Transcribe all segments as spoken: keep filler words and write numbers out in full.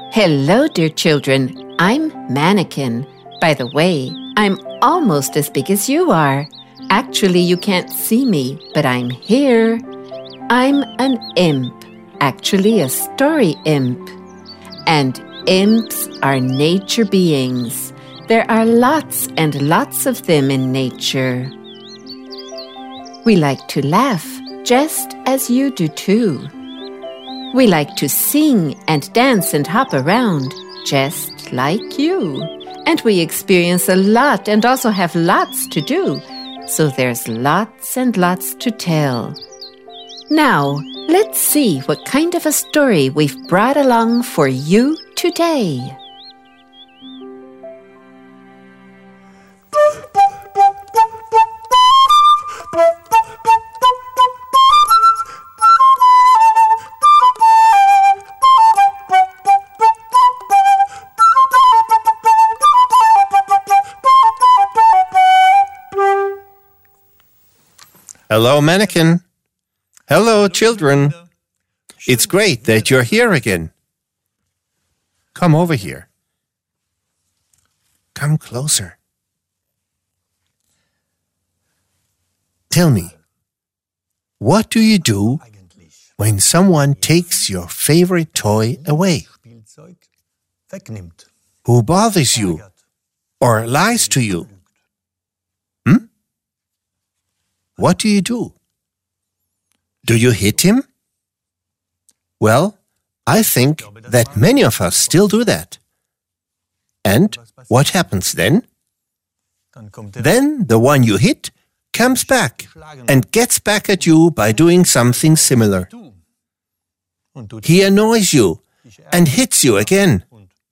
Hello, dear children. I'm Mannequin. By the way, I'm almost as big as you are. Actually, you can't see me, but I'm here. I'm an imp, actually a story imp. And imps are nature beings. There are lots and lots of them in nature. We like to laugh, just as you do too. We like to sing and dance and hop around, just like you. And we experience a lot and also have lots to do. So there's lots and lots to tell. Now, let's see what kind of a story we've brought along for you today. Hello, Mannequin. Hello, children. It's great that you're here again. Come over here. Come closer. Tell me, what do you do when someone takes your favorite toy away? Who bothers you or lies to you? Hmm? What do you do? Do you hit him? Well, I think that many of us still do that. And what happens then? Then the one you hit comes back and gets back at you by doing something similar. He annoys you and hits you again.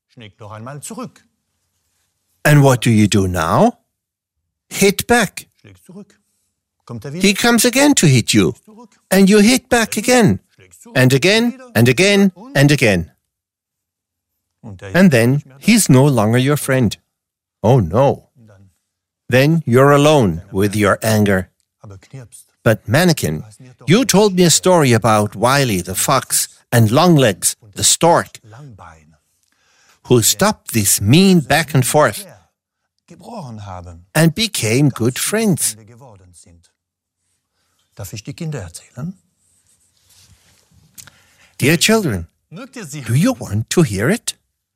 And what do you do now? Hit back. He comes again to hit you, and you hit back again, and again, and again, and again. And then he's no longer your friend. Oh no. Then you're alone with your anger. But Mannequin, you told me a story about Wiley the fox and Longlegs the stork, who stopped this mean back and forth and became good friends. Darf ich die Kinder erzählen? Dear children, do you want to hear it?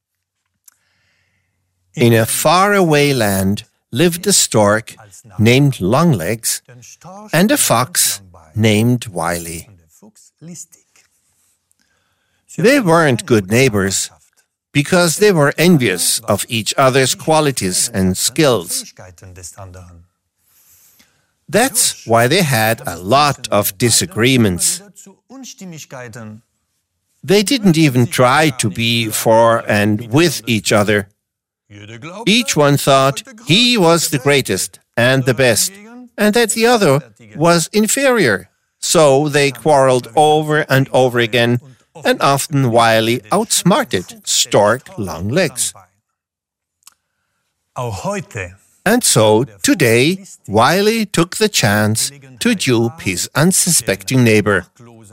In a faraway land lived a stork named Longlegs and a fox named Wiley. They weren't good neighbors because they were envious of each other's qualities and skills. That's why they had a lot of disagreements. They didn't even try to be for and with each other. Each one thought he was the greatest and the best, and that the other was inferior. So they quarreled over and over again, and often Wiley outsmarted Stork Longlegs. And so, today, Wiley took the chance to dupe his unsuspecting neighbor.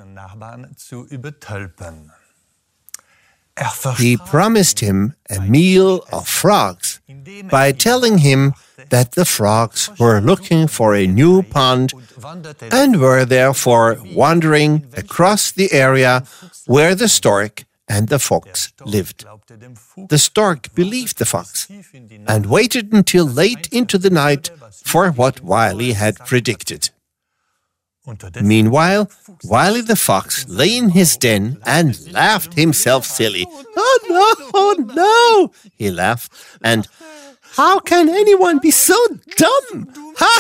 He promised him a meal of frogs by telling him that the frogs were looking for a new pond and were therefore wandering across the area where the stork and the fox lived. The stork believed the fox and waited until late into the night for what Wiley had predicted. Meanwhile, Wiley the fox lay in his den and laughed himself silly. "Oh no, oh no," he laughed, and "How can anyone be so dumb?"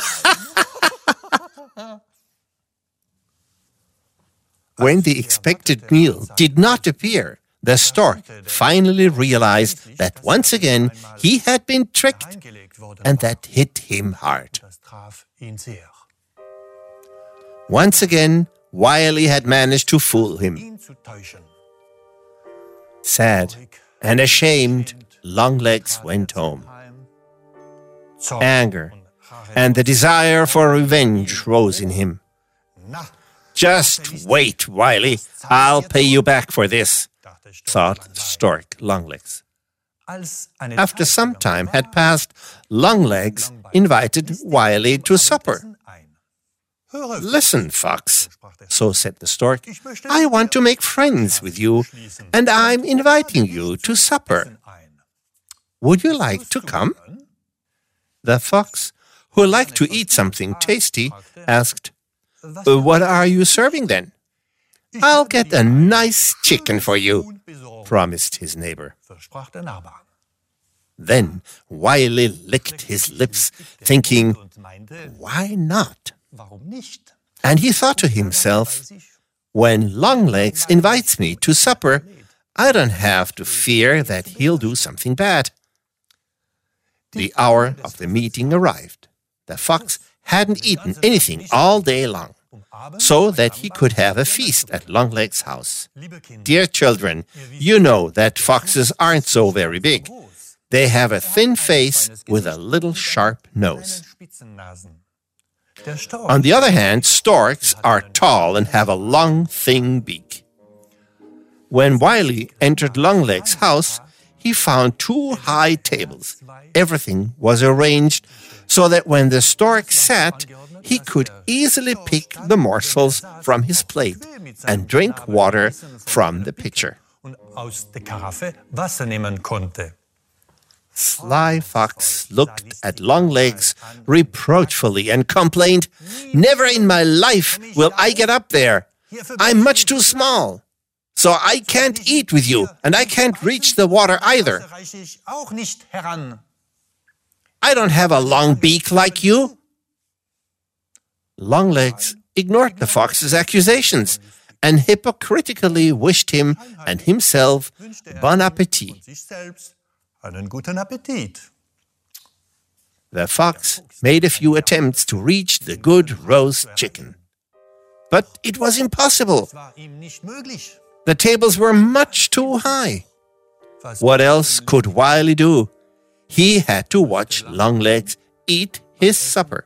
When the expected meal did not appear, the stork finally realized that once again he had been tricked, and that hit him hard. Once again, Wiley had managed to fool him. Sad and ashamed, Longlegs went home. Anger and the desire for revenge rose in him. "Just wait, Wiley. I'll pay you back for this," thought Stork Longlegs. After some time had passed, Longlegs invited Wily to supper. "Listen, Fox," so said the stork, "I want to make friends with you, and I'm inviting you to supper. Would you like to come?" The fox, who liked to eat something tasty, asked, "What are you serving then?" "I'll get a nice chicken for you," promised his neighbor. Then Wily licked his lips, thinking, "Why not?" And he thought to himself, "When Longlegs invites me to supper, I don't have to fear that he'll do something bad." The hour of the meeting arrived. The fox hadn't eaten anything all day long, so that he could have a feast at Longlegs' house. Dear children, you know that foxes aren't so very big. They have a thin face with a little sharp nose. On the other hand, storks are tall and have a long, thin beak. When Wily entered Longlegs' house, he found two high tables. Everything was arranged so that when the stork sat, he could easily pick the morsels from his plate and drink water from the pitcher. Sly Fox looked at Longlegs reproachfully and complained, "Never in my life will I get up there. I'm much too small, so I can't eat with you, and I can't reach the water either. I don't have a long beak like you." Longlegs ignored the fox's accusations and hypocritically wished him and himself bon appétit. Einen guten Appetit. The fox made a few attempts to reach the good roast chicken. But it was impossible. The tables were much too high. What else could Wily do? He had to watch Longlegs eat his supper.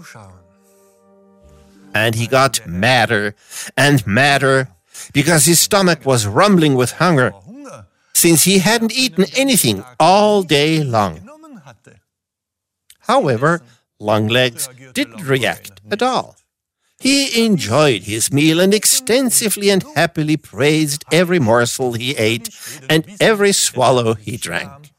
And he got madder and madder because his stomach was rumbling with hunger, since he hadn't eaten anything all day long. However, Longlegs didn't react at all. He enjoyed his meal and extensively and happily praised every morsel he ate and every swallow he drank.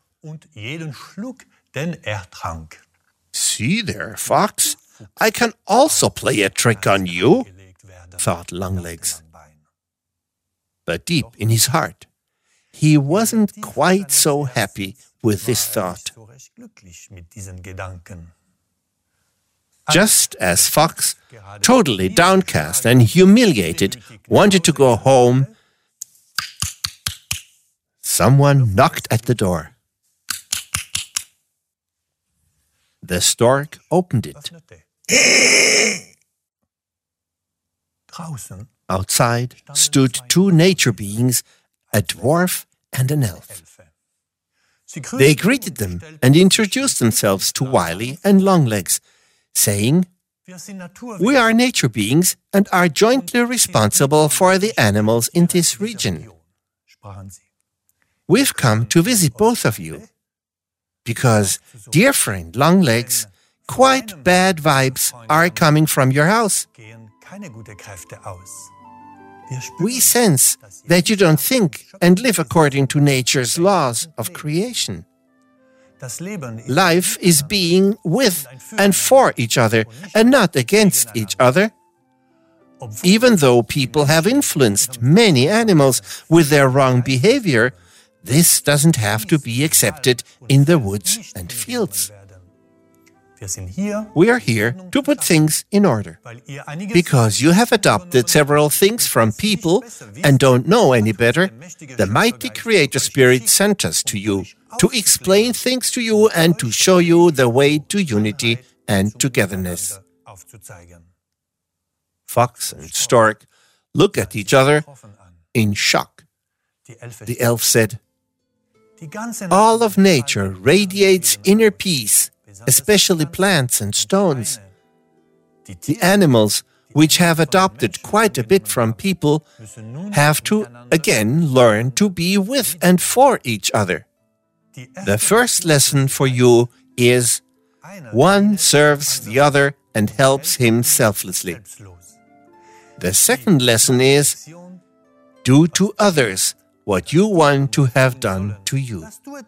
"See there, Fox, I can also play a trick on you," thought Longlegs. But deep in his heart, he wasn't quite so happy with this thought. Just as Fox, totally downcast and humiliated, wanted to go home, someone knocked at the door. The stork opened it. Outside stood two nature beings, a dwarf and an elf. They greeted them and introduced themselves to Wily and Longlegs, saying, "We are nature beings and are jointly responsible for the animals in this region. We've come to visit both of you because, dear friend Longlegs, quite bad vibes are coming from your house. We sense that you don't think and live according to nature's laws of creation. Life is being with and for each other and not against each other. Even though people have influenced many animals with their wrong behavior, this doesn't have to be accepted in the woods and fields. We are here to put things in order. Because you have adopted several things from people and don't know any better, the mighty Creator Spirit sent us to you to explain things to you and to show you the way to unity and togetherness." Fox and Stork looked at each other in shock. The elf said, "All of nature radiates inner peace, especially plants and stones. The animals which have adopted quite a bit from people, have to again learn to be with and for each other. The first lesson for you is one serves the other and helps him selflessly. The second lesson is do to others what you want to have done to you.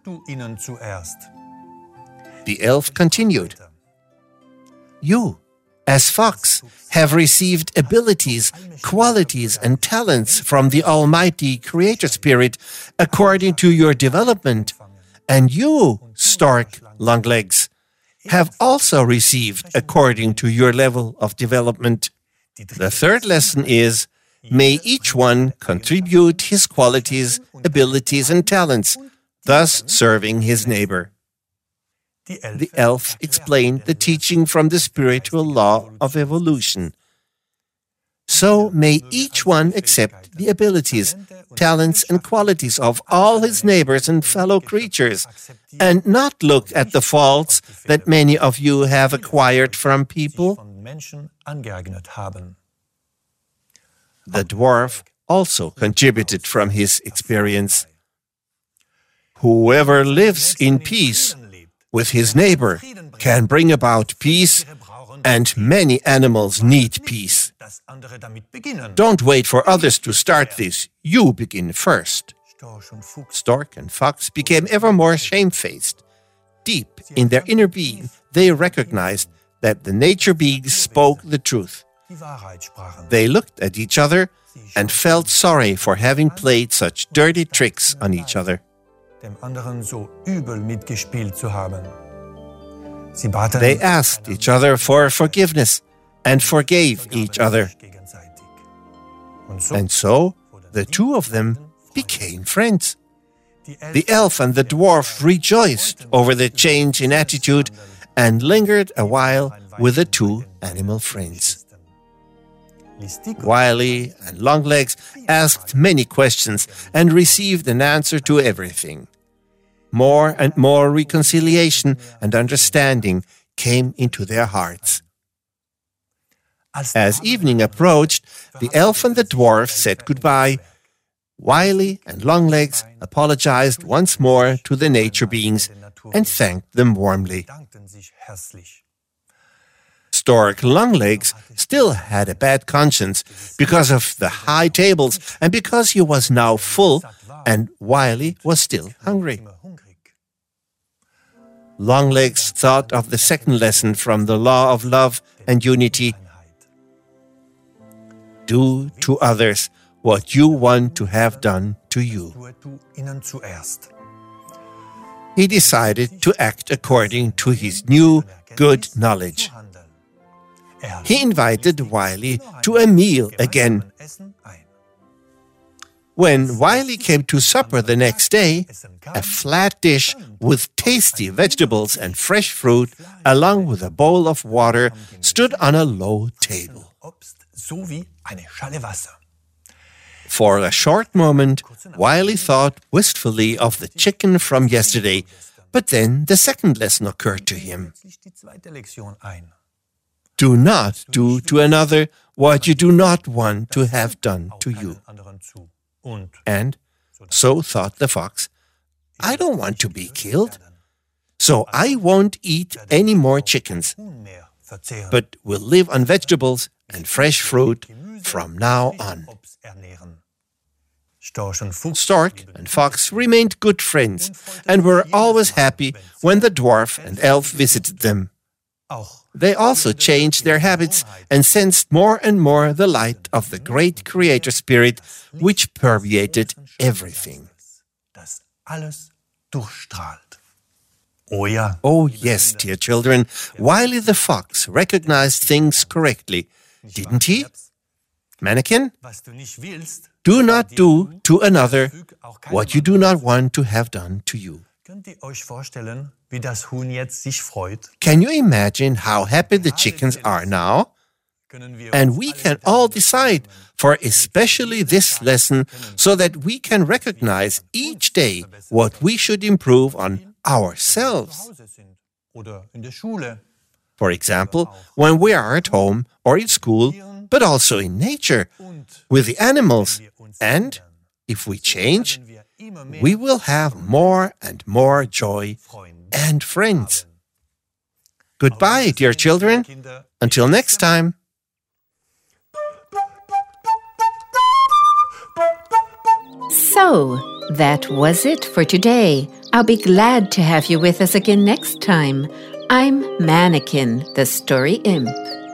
The elf continued, You, as fox, have received abilities, qualities, and talents from the Almighty Creator Spirit according to your development, and you, stork, longlegs, have also received according to your level of development. The third lesson is, may each one contribute his qualities, abilities, and talents, thus serving his neighbor. The elf explained the teaching from the spiritual law of evolution. So may each one accept the abilities, talents, and qualities of all his neighbors and fellow creatures, and not look at the faults that many of you have acquired from people. The dwarf also contributed from his experience. Whoever lives in peace with his neighbor can bring about peace, and many animals need peace. Don't wait for others to start this. You begin first. Stork and fox became ever more shamefaced. Deep in their inner being, they recognized that the nature beings spoke the truth. They looked at each other and felt sorry for having played such dirty tricks on each other. They asked each other for forgiveness and forgave each other. And so, the two of them became friends. The elf and the dwarf rejoiced over the change in attitude and lingered a while with the two animal friends. Wily and Longlegs asked many questions and received an answer to everything. More and more reconciliation and understanding came into their hearts. As evening approached, the elf and the dwarf said goodbye. Wily and Longlegs apologized once more to the nature beings and thanked them warmly. Stork Longlegs still had a bad conscience because of the high tables and because he was now full and Wily was still hungry. Longlegs thought of the second lesson from the law of love and unity. Do to others what you want to have done to you. He decided to act according to his new good knowledge. He invited Wily to a meal again. When Wily came to supper the next day, a flat dish with tasty vegetables and fresh fruit, along with a bowl of water, stood on a low table. For a short moment, Wily thought wistfully of the chicken from yesterday, but then the second lesson occurred to him. Do not do to another what you do not want to have done to you. And so thought the fox, I don't want to be killed, so I won't eat any more chickens, but will live on vegetables and fresh fruit from now on. Stork and fox remained good friends and were always happy when the dwarf and elf visited them. They also changed their habits and sensed more and more the light of the great Creator Spirit, which permeated everything. Oh yes, dear children, Wily the fox recognized things correctly, didn't he? Mannequin? Do not do to another what you do not want to have done to you. Can you imagine how happy the chickens are now? And we can all decide for especially this lesson so that we can recognize each day what we should improve on ourselves. For example, when we are at home or in school, but also in nature, with the animals. And if we change, we will have more and more joy and friends. Goodbye, dear children. Until next time. So, that was it for today. I'll be glad to have you with us again next time. I'm Mannequin, the Story Imp.